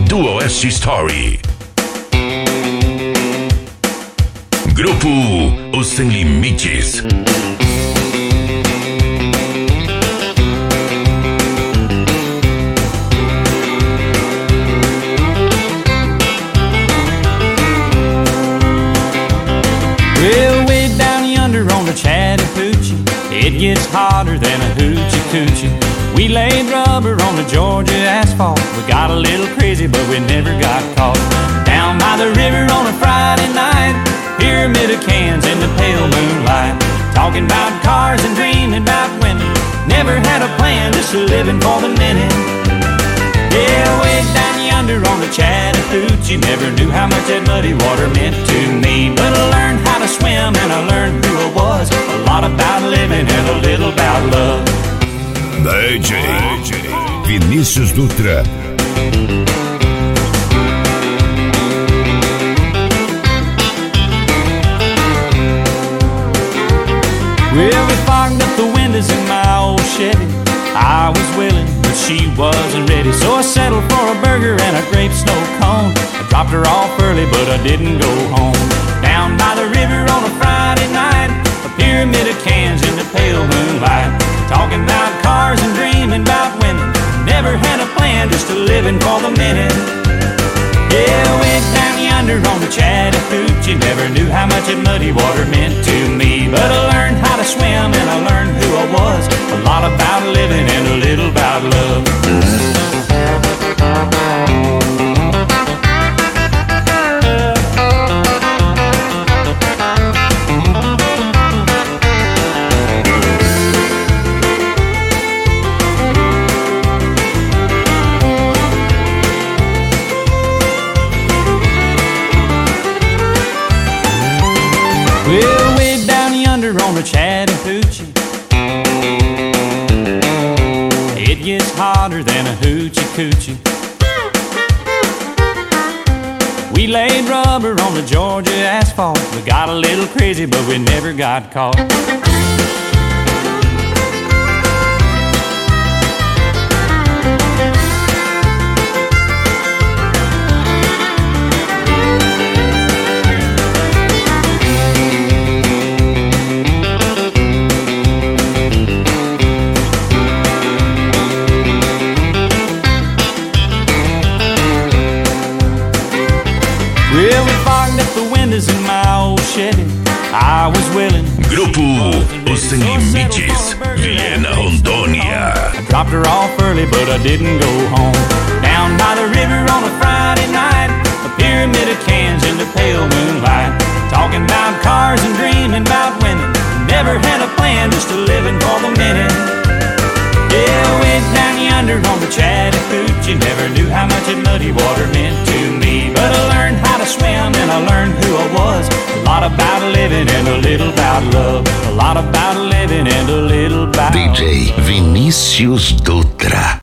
do Oeste Story. Grupo Os Sem Limites. Well, way down yonder on the Chattahoochee, it gets hotter than a hoochie coochie. We laid rubber on the Georgia asphalt. We got a little crazy, but we never got caught. Down by the river on a Friday night, pyramid of cans in the pale moonlight, talking about cars and dreaming about women. Never had a plan, just living for the minute. Yeah, way down yonder on the Chattahoochee, never knew how much that muddy water meant to me. But I learned how to swim and I learned who I was. A lot about living and a little about love. DJ Vinícius Dutra. Well, we fogged up the windows in my old Chevy. I was willing, but she wasn't ready. So I settled for a burger and a grape snow cone. I dropped her off early, but I didn't go home. Down by the river on a Friday night, a pyramid of cans in the pale moonlight, talking about cars and dreaming about women. Never had a plan, just living for the minute. Yeah, way down yonder on the Chattahoochee, never knew how much that muddy water meant to me. But I learned how to swim and I learned who I was. A lot about living and a little about love. Well, way down yonder on the Chattahoochee, it gets hotter than a hoochie coochie. We laid rubber on the Georgia asphalt. We got a little crazy, but we never got caught. Well, we fogged up the windows in my old Chevy. I was willing. Grupo Os Sem Limites, Viena, Rondônia. I dropped her off early, but I didn't go home. Down by the river on a Friday night, a pyramid of cans in the pale moonlight, talking about cars and dreaming about women. Never had a plan, just living for the minute. Yeah, way down yonder on the Chattahoochee, never knew how much that muddy water meant to me. But I learned how to swim and I learned who I was. A lot about living and a little about love. A lot about living and a little about DJ Vinícius Dutra.